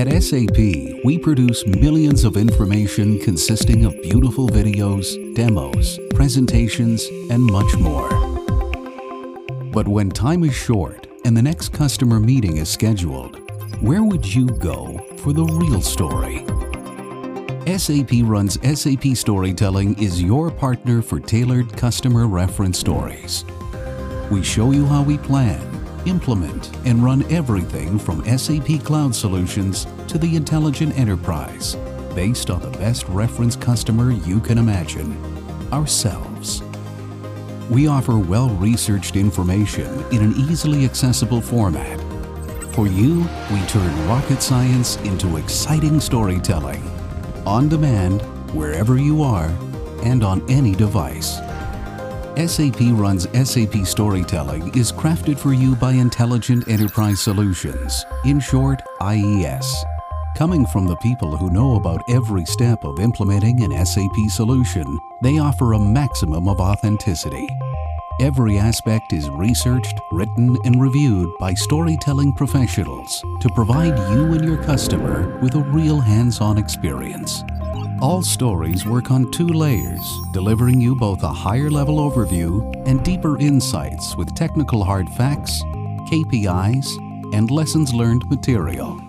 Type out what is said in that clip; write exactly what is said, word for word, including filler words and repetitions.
At S A P, we produce millions of information consisting of beautiful videos, demos, presentations, and much more. But when time is short and the next customer meeting is scheduled, where would you go for the real story? S A P Run's S A P Storytelling is your partner for tailored customer reference stories. We show you how we plan, implement, and run everything from S A P Cloud Solutions to the Intelligent Enterprise, based on the best reference customer you can imagine, ourselves. We offer well-researched information in an easily accessible format. For you, we turn rocket science into exciting storytelling, on demand, wherever you are, and on any device. S A P Run's S A P Storytelling is crafted for you by Intelligent Enterprise Solutions, in short, I E S. Coming from the people who know about every step of implementing an S A P solution, they offer a maximum of authenticity. Every aspect is researched, written, and reviewed by storytelling professionals to provide you and your customer with a real hands-on experience. All stories work on two layers, delivering you both a higher-level overview and deeper insights with technical hard facts, K P Is, and lessons learned material.